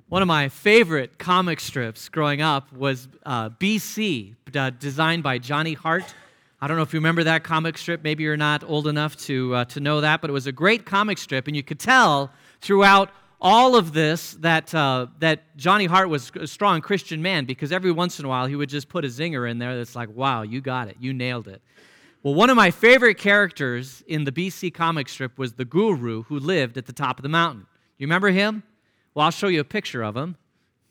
One of my favorite comic strips growing up was BC, designed by Johnny Hart. I don't know if you remember that comic strip. Maybe you're not old enough to know that, but it was a great comic strip, and you could tell throughout all of this that Johnny Hart was a strong Christian man, because every once in a while he would just put a zinger in there that's like, wow, you got it, you nailed it. Well, one of my favorite characters in the BC comic strip was the guru who lived at the top of the mountain. You remember him? Well, I'll show you a picture of him.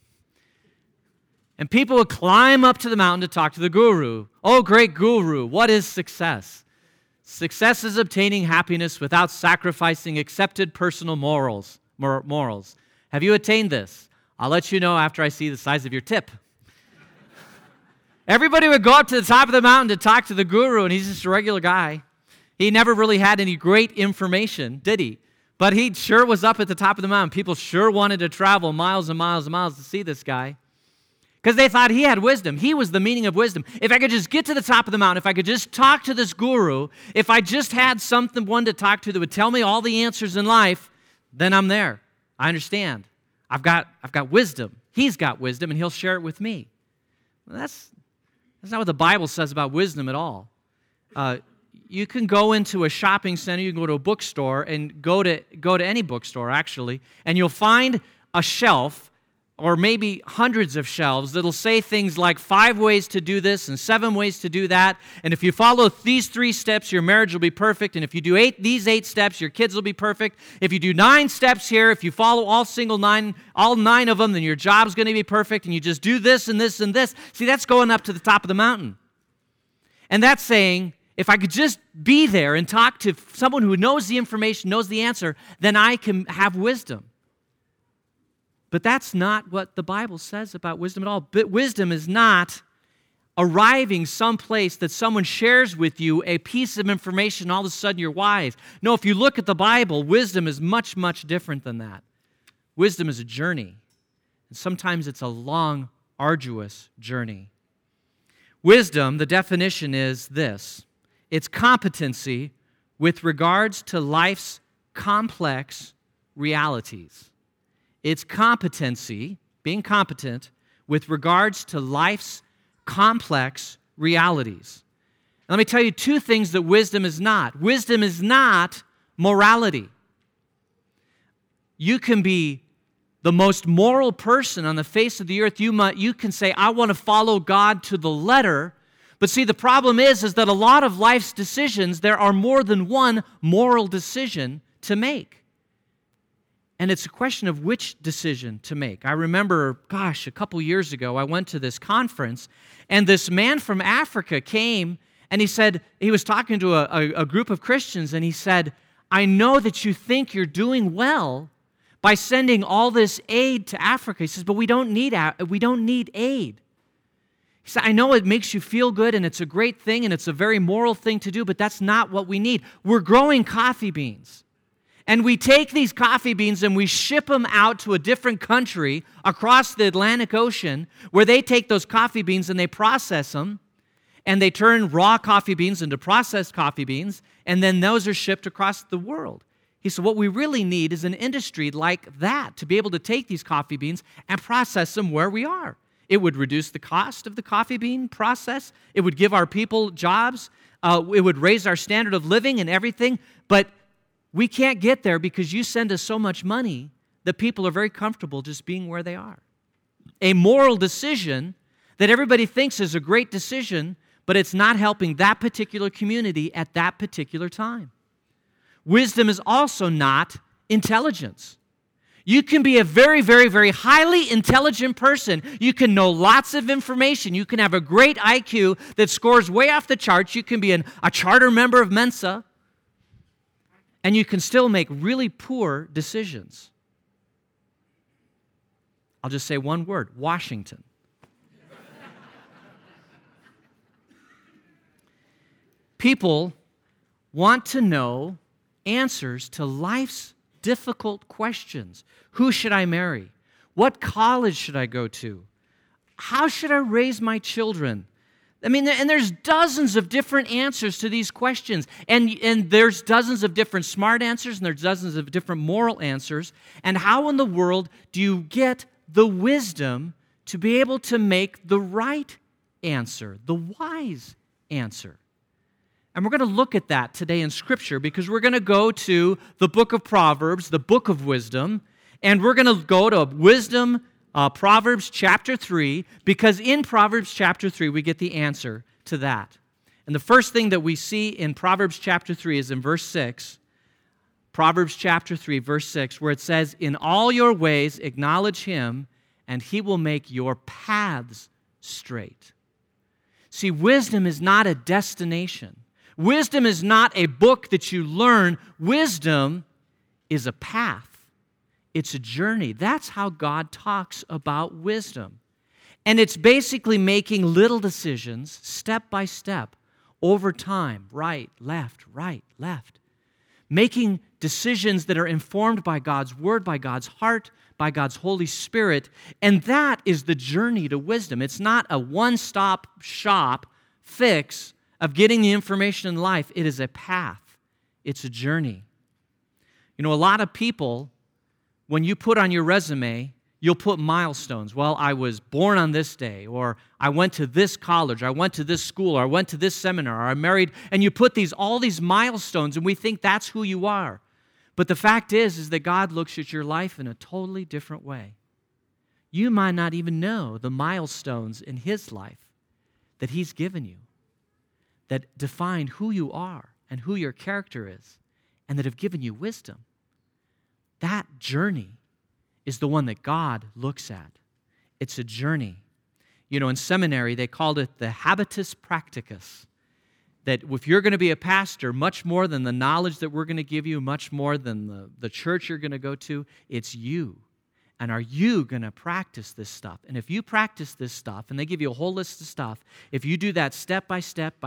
And people would climb up to the mountain to talk to the guru. Oh, great guru, what is success? Success is obtaining happiness without sacrificing accepted personal morals. Have you attained this? I'll let you know after I see the size of your tip. Everybody would go up to the top of the mountain to talk to the guru, and he's just a regular guy. He never really had any great information, did he? But he sure was up at the top of the mountain. People sure wanted to travel miles and miles and miles to see this guy, because they thought he had wisdom. He was the meaning of wisdom. If I could just get to the top of the mountain, if I could just talk to this guru, if I just had one to talk to that would tell me all the answers in life, then I'm there. I understand. I've got wisdom. He's got wisdom, and he'll share it with me. Well, that's not what the Bible says about wisdom at all. You can go into a shopping center, you can go to a bookstore, and go to any bookstore, actually, and you'll find a shelf, or maybe hundreds of shelves, that'll say things like 5 ways to do this and 7 ways to do that, and if you follow these 3 steps, your marriage will be perfect, and if you do these 8 steps, your kids will be perfect. If you do 9 steps here, if you follow all 9 of them, then your job's going to be perfect, and you just do this and this and this. See, that's going up to the top of the mountain. And that's saying, if I could just be there and talk to someone who knows the information, knows the answer, then I can have wisdom. But that's not what the Bible says about wisdom at all. But wisdom is not arriving someplace that someone shares with you a piece of information, all of a sudden you're wise. No, if you look at the Bible, wisdom is much, much different than that. Wisdom is a journey. And sometimes it's a long, arduous journey. Wisdom, the definition is this. It's competency with regards to life's complex realities. It's competency, being competent, with regards to life's complex realities. And let me tell you 2 things that wisdom is not. Wisdom is not morality. You can be the most moral person on the face of the earth. You can say, I want to follow God to the letter. But see, the problem is that a lot of life's decisions, there are more than one moral decision to make. And it's a question of which decision to make. I remember, a couple years ago, I went to this conference, and this man from Africa came, and he said, he was talking to a group of Christians, and he said, I know that you think you're doing by sending all this aid to Africa. He says, but we don't need aid. He said, I know it makes you feel good, and it's a great thing, and it's a very moral thing to do, but that's not what we need. We're growing coffee beans. And we take these coffee beans and we ship them out to a different country across the Atlantic Ocean, where they take those coffee beans and they process them, and they turn raw coffee beans into processed coffee beans, and then those are shipped across the world. He said, what we really need is an industry like that to be able to take these coffee beans and process them where we are. It would reduce the cost of the coffee bean process. It would give our people jobs. It would raise our standard of living and everything, but we can't get there because you send us so much money that people are very comfortable just being where they are. A moral decision that everybody thinks is a great decision, but it's not helping that particular community at that particular time. Wisdom is also not intelligence. You can be a very, very, very highly intelligent person. You can know lots of information. You can have a great IQ that scores way off the charts. You can be a charter member of Mensa. And you can still make really poor decisions. I'll just say one word, Washington. People want to know answers to life's difficult questions. Who should I marry? What college should I go to? How should I raise my children? I mean, and there's dozens of different answers to these questions. And there's dozens of different smart answers, and there's dozens of different moral answers. And how in the world do you get the wisdom to be able to make the right answer, the wise answer. And we're going to look at that today in Scripture because we're going to go to the book of Proverbs, the book of wisdom, and we're going to go to wisdom, Proverbs chapter 3, because in Proverbs chapter 3 we get the answer to that. And the first thing that we see in Proverbs chapter 3 is in verse 6, Proverbs chapter 3, verse 6, where it says, "In all your ways acknowledge Him, and He will make your paths straight." See, wisdom is not a destination. Wisdom is not a book that you learn. Wisdom is a path. It's a journey. That's how God talks about wisdom. And it's basically making little decisions, step by step, over time, right, left, making decisions that are informed by God's Word, by God's heart, by God's Holy Spirit, and that is the journey to wisdom. It's not a one-stop shop fix of getting the information in life. It is a path. It's a journey. You know, a lot of people, when you put on your resume, you'll put milestones. Well, I was born on this day, or I went to this college, or I went to this school, or I went to this seminar, or I married, and you put all these milestones, and we think that's who you are. But the fact is that God looks at your life in a totally different way. You might not even know the milestones in His life that He's given you, that define who you are and who your character is, and that have given you wisdom. That journey is the one that God looks at. It's a journey. You know, in seminary, they called it the habitus practicus, that if you're going to be a pastor, much more than the knowledge that we're going to give you, much more than the church you're going to go to, it's you. And are you going to practice this stuff? And if you practice this stuff, and they give you a whole list of stuff, if you do that step by step,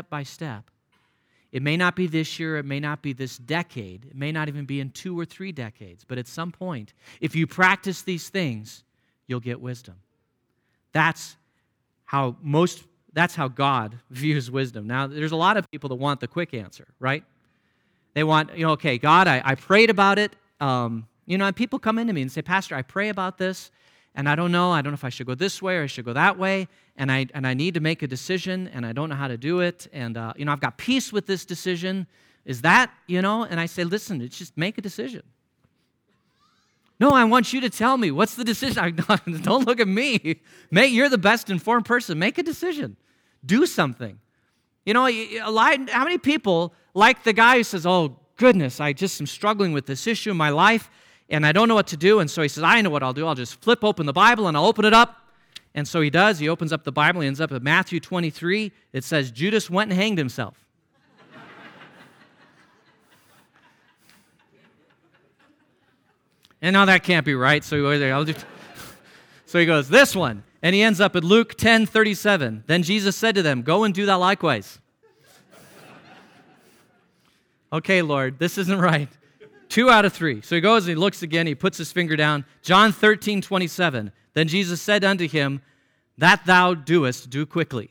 it may not be this year, it may not be this decade, it may not even be in 2 or 3 decades, but at some point, if you practice these things, you'll get wisdom. That's how God views wisdom. Now, there's a lot of people that want the quick answer, right? They want, okay, God, I prayed about it. And people come into me and say, "Pastor, I pray about this, and I don't know if I should go this way or I should go that way, and I need to make a decision, and I don't know how to do it, and I've got peace with this decision. Is that, And I say, listen, it's just make a decision. No, I want you to tell me, what's the decision? Don't look at me. You're the best informed person. Make a decision. Do something. How many people, like the guy who says, "Oh, goodness, I just am struggling with this issue in my life, and I don't know what to do," and so he says, "I know what I'll do. I'll just flip open the Bible, and I'll open it up." And so he does. He opens up the Bible. He ends up at Matthew 23. It says, Judas went and hanged himself. And now that can't be right, so he goes, "This one." And he ends up at Luke 10:37. Then Jesus said to them, "Go and do that likewise." Okay, Lord, this isn't right. 2 out of 3. So he goes and he looks again, he puts his finger down. John 13:27. Then Jesus said unto him, "That thou doest, do quickly."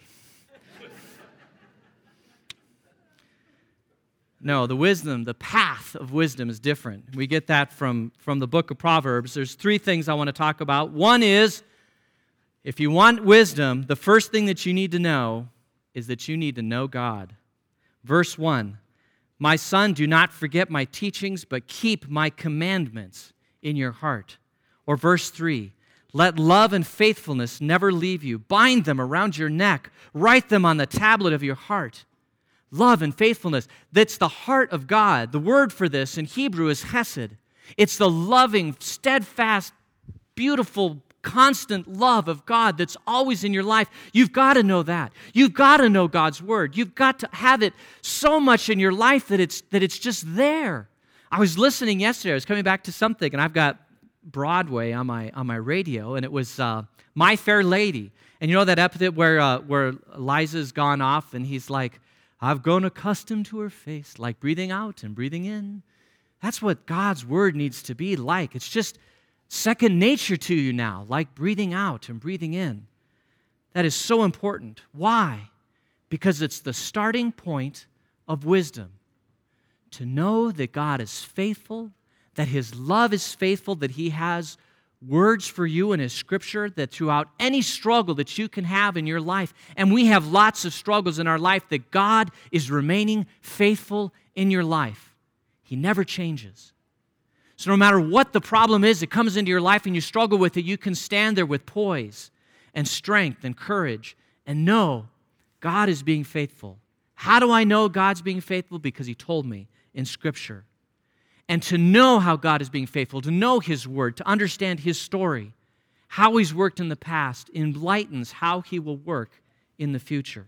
No, the path of wisdom is different. We get that from the book of Proverbs. There's 3 things I want to talk about. One is, if you want wisdom, the first thing that you need to know is that you need to know God. Verse 1, "My son, do not forget my teachings, but keep my commandments in your heart." Or verse 3, "Let love and faithfulness never leave you. Bind them around your neck. Write them on the tablet of your heart." Love and faithfulness. That's the heart of God. The word for this in Hebrew is chesed. It's the loving, steadfast, beautiful, constant love of God that's always in your life. You've got to know that. You've got to know God's word. You've got to have it so much in your life that it's just there. I was listening yesterday. I was coming back to something, and I've got Broadway on my radio, and it was My Fair Lady. And you know that epithet where Liza's gone off, and he's like, "I've grown accustomed to her face, like breathing out and breathing in." That's what God's word needs to be like. It's just second nature to you now, like breathing out and breathing in. That is so important. Why? Because it's the starting point of wisdom. To know that God is faithful, that His love is faithful, that He has words for you in His Scripture that throughout any struggle that you can have in your life, and we have lots of struggles in our life, that God is remaining faithful in your life. He never changes. So no matter what the problem is that comes into your life and you struggle with it, you can stand there with poise and strength and courage and know God is being faithful. How do I know God's being faithful? Because He told me in Scripture. And to know how God is being faithful, to know His Word, to understand His story, how He's worked in the past, enlightens how He will work in the future.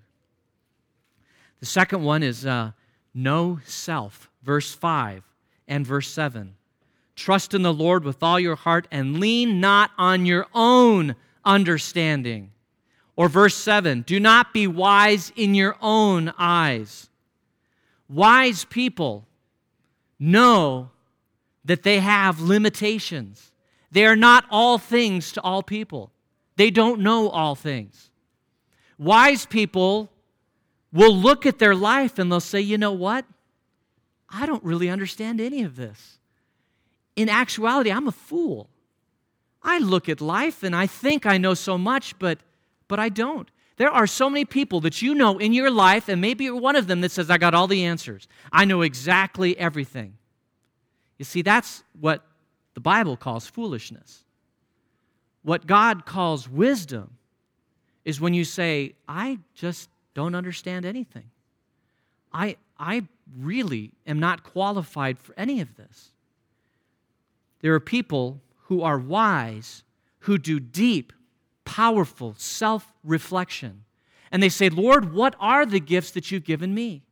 The second one is know self, verse 5 and verse 7. Trust in the Lord with all your heart and lean not on your own understanding. Or verse 7, do not be wise in your own eyes. Wise people know that they have limitations. They are not all things to all people. They don't know all things. Wise people will look at their life and they'll say, you know what? I don't really understand any of this. In actuality, I'm a fool. I look at life and I think I know so much, but I don't. There are so many people that you know in your life, and maybe you're one of them that says, I got all the answers. I know exactly everything. You see, that's what the Bible calls foolishness. What God calls wisdom is when you say, I just don't understand anything. I really am not qualified for any of this. There are people who are wise, who do deep, powerful self-reflection. And they say, Lord, what are the gifts that you've given me?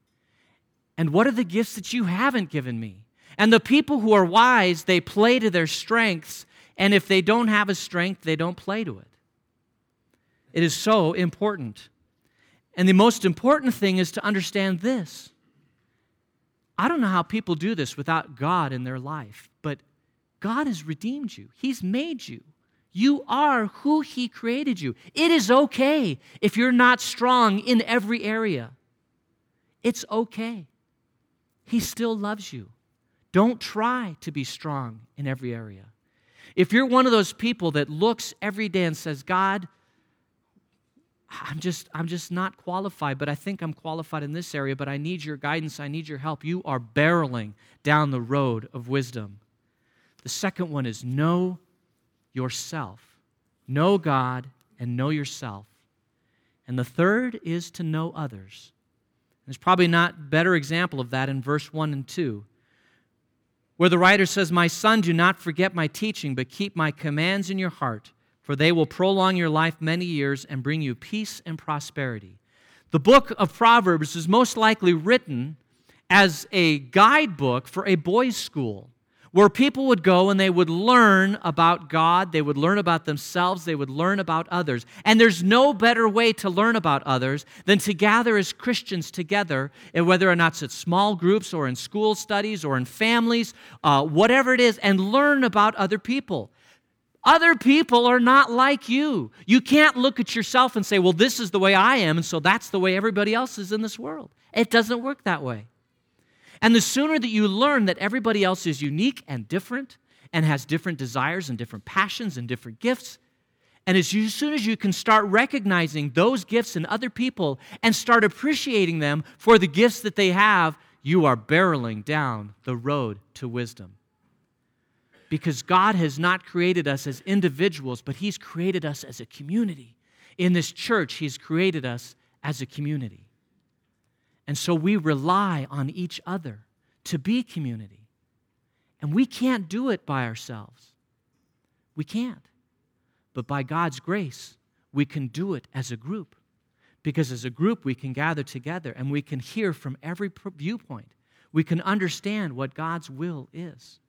And what are the gifts that you haven't given me? And the people who are wise, they play to their strengths, and if they don't have a strength, they don't play to it. It is so important. And the most important thing is to understand this. I don't know how people do this without God in their life, but God has redeemed you. He's made you. You are who He created you. It is okay if you're not strong in every area. It's okay. He still loves you. Don't try to be strong in every area. If you're one of those people that looks every day and says, God, I'm just not qualified, but I think I'm qualified in this area, but I need your guidance, I need your help. You are barreling down the road of wisdom. The second one is know yourself. Know God and know yourself. And the third is to know others. There's probably not a better example of that in verse 1 and 2, where the writer says, My son, do not forget my teaching, but keep my commands in your heart, for they will prolong your life many years and bring you peace and prosperity. The book of Proverbs is most likely written as a guidebook for a boys' school, where people would go and they would learn about God, they would learn about themselves, they would learn about others. And there's no better way to learn about others than to gather as Christians together, and whether or not it's at small groups or in school studies or in families, whatever it is, and learn about other people. Other people are not like you. You can't look at yourself and say, well, this is the way I am, and so that's the way everybody else is in this world. It doesn't work that way. And the sooner that you learn that everybody else is unique and different and has different desires and different passions and different gifts, and as soon as you can start recognizing those gifts in other people and start appreciating them for the gifts that they have, you are barreling down the road to wisdom. Because God has not created us as individuals, but He's created us as a community. In this church, He's created us as a community. And so we rely on each other to be community. And we can't do it by ourselves. We can't. But by God's grace, we can do it as a group. Because as a group, we can gather together and we can hear from every viewpoint. We can understand what God's will is.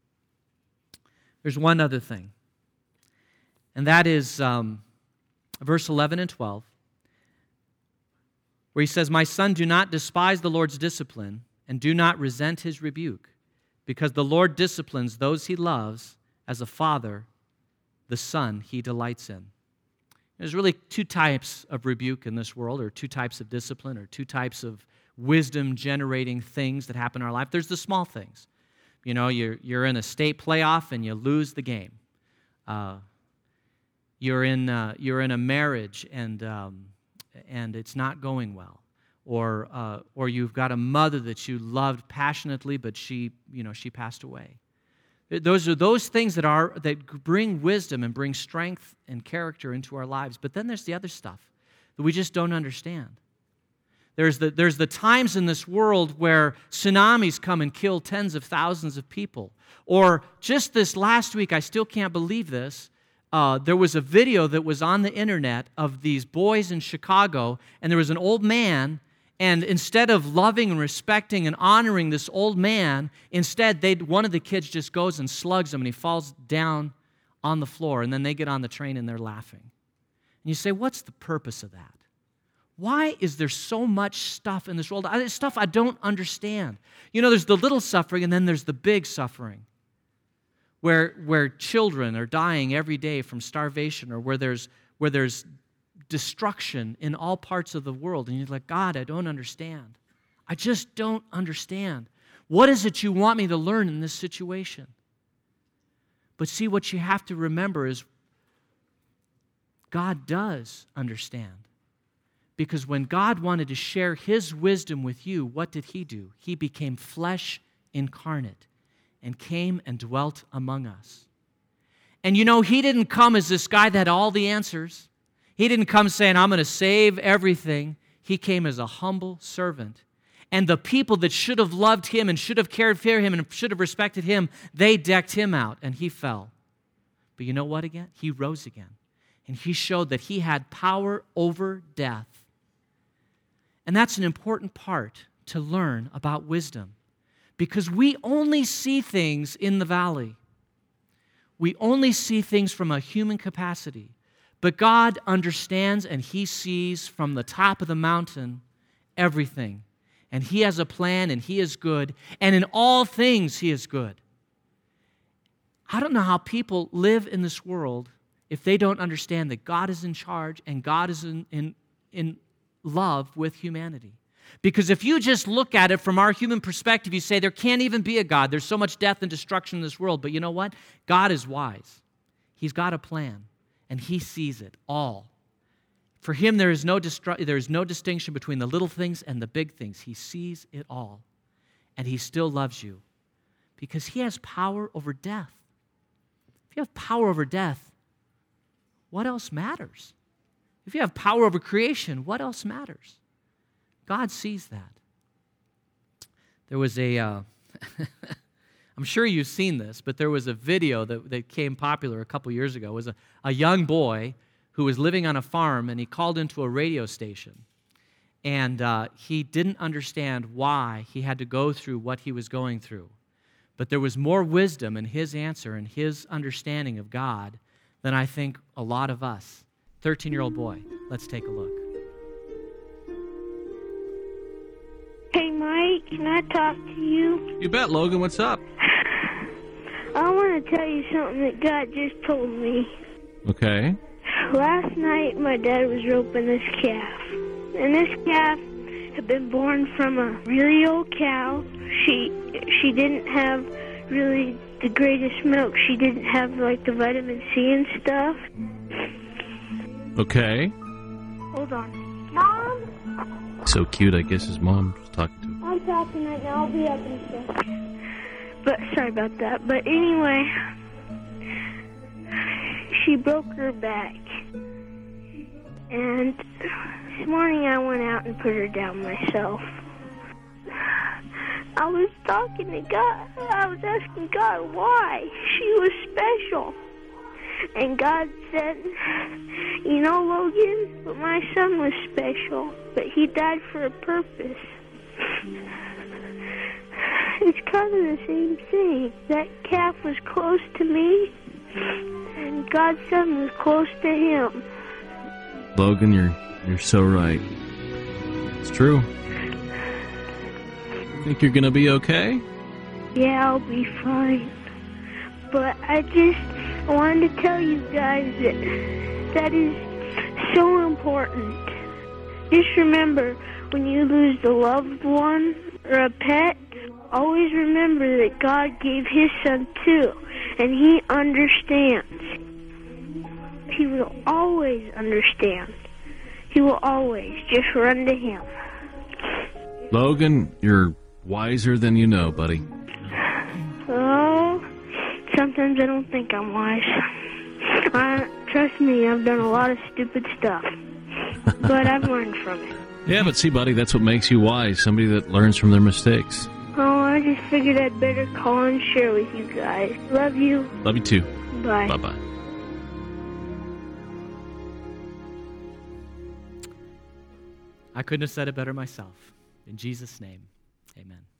There's one other thing, and that is verse 11 and 12, where He says, My son, do not despise the Lord's discipline, and do not resent His rebuke, because the Lord disciplines those He loves, as a father the son He delights in. There's really two types of rebuke in this world, or two types of discipline, or two types of wisdom-generating things that happen in our life. There's the small things. You know, you're in a state playoff and you lose the game. You're in a marriage and it's not going well, or you've got a mother that you loved passionately, but she passed away. Those are those things that bring wisdom and bring strength and character into our lives. But then there's the other stuff that we just don't understand. There's the times in this world where tsunamis come and kill tens of thousands of people. Or just this last week, I still can't believe this, there was a video that was on the internet of these boys in Chicago, and there was an old man, and instead of loving and respecting and honoring this old man, instead one of the kids just goes and slugs him, and he falls down on the floor, and then they get on the train and they're laughing. And you say, what's the purpose of that? Why is there so much stuff in this world? Stuff I don't understand. There's the little suffering, and then there's the big suffering, where children are dying every day from starvation, or where there's destruction in all parts of the world. And you're like, God, I don't understand. I just don't understand. What is it you want me to learn in this situation? But see, what you have to remember is God does understand. Because when God wanted to share His wisdom with you, what did He do? He became flesh incarnate and came and dwelt among us. And He didn't come as this guy that had all the answers. He didn't come saying, I'm going to save everything. He came as a humble servant. And the people that should have loved Him and should have cared for Him and should have respected Him, they decked Him out and He fell. But you know what again? He rose again. And He showed that He had power over death. And that's an important part to learn about wisdom, because we only see things in the valley. We only see things from a human capacity. But God understands, and He sees from the top of the mountain everything. And He has a plan, and He is good. And in all things, He is good. I don't know how people live in this world if they don't understand that God is in charge and God is in love with humanity. Because if you just look at it from our human perspective, you say there can't even be a God. There's so much death and destruction in this world. But you know what? God is wise. He's got a plan, and He sees it all. For Him, there is no distinction between the little things and the big things. He sees it all, and He still loves you because He has power over death. If you have power over death, what else matters? If you have power over creation, what else matters? God sees that. There was I'm sure you've seen this, but there was a video that became popular a couple years ago. It was a young boy who was living on a farm, and he called into a radio station. And he didn't understand why he had to go through what he was going through. But there was more wisdom in his answer and his understanding of God than I think a lot of us. 13-year-old boy. Let's take a look. Hey, Mike, can I talk to you? You bet, Logan. What's up? I want to tell you something that God just told me. Okay. Last night, my dad was roping this calf. And this calf had been born from a really old cow. She didn't have really the greatest milk. She didn't have, like, the vitamin C and stuff. Okay. Hold on. Mom? So cute, I guess his mom was talking to him. I'm talking right now. I'll be up in a second. But sorry about that. But anyway, she broke her back. And this morning I went out and put her down myself. I was talking to God. I was asking God why she was special. And God said, you know, Logan, but my son was special, but he died for a purpose. It's kind of the same thing. That calf was close to me, and God's son was close to him. Logan, you're so right. It's true. Think you're gonna be okay? Yeah, I'll be fine. But I wanted to tell you guys that is so important. Just remember, when you lose a loved one or a pet, always remember that God gave His son too, and He understands. will always understand. He will always just run to him. Logan, you're wiser than you know, buddy. Oh, sometimes I don't think I'm wise. Trust me, I've done a lot of stupid stuff. But I've learned from it. Yeah, but see, buddy, that's what makes you wise. Somebody that learns from their mistakes. Oh, I just figured I'd better call and share with you guys. Love you. Love you too. Bye. Bye-bye. I couldn't have said it better myself. In Jesus' name, amen.